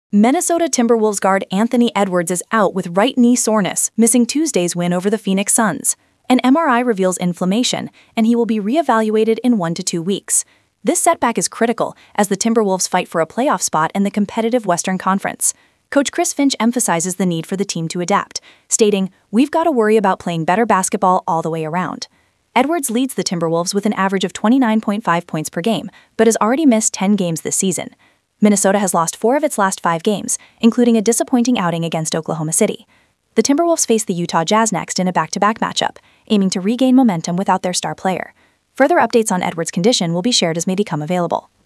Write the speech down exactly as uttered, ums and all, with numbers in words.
Minnesota Timberwolves guard Anthony Edwards is out with right knee soreness, missing Tuesday's win over the Phoenix Suns. An M R I reveals inflammation, and he will be reevaluated in one to two weeks. This setback is critical as the Timberwolves fight for a playoff spot in the competitive Western Conference. Coach Chris Finch emphasizes the need for the team to adapt, stating, "We've got to worry about playing better basketball all the way around." Edwards leads the Timberwolves with an average of twenty-nine point five points per game, but has already missed ten games this season. Minnesota has lost four of its last five games, including a disappointing outing against Oklahoma City. The Timberwolves face the Utah Jazz next in a back-to-back matchup, aiming to regain momentum without their star player. Further updates on Edwards' condition will be shared as may become available.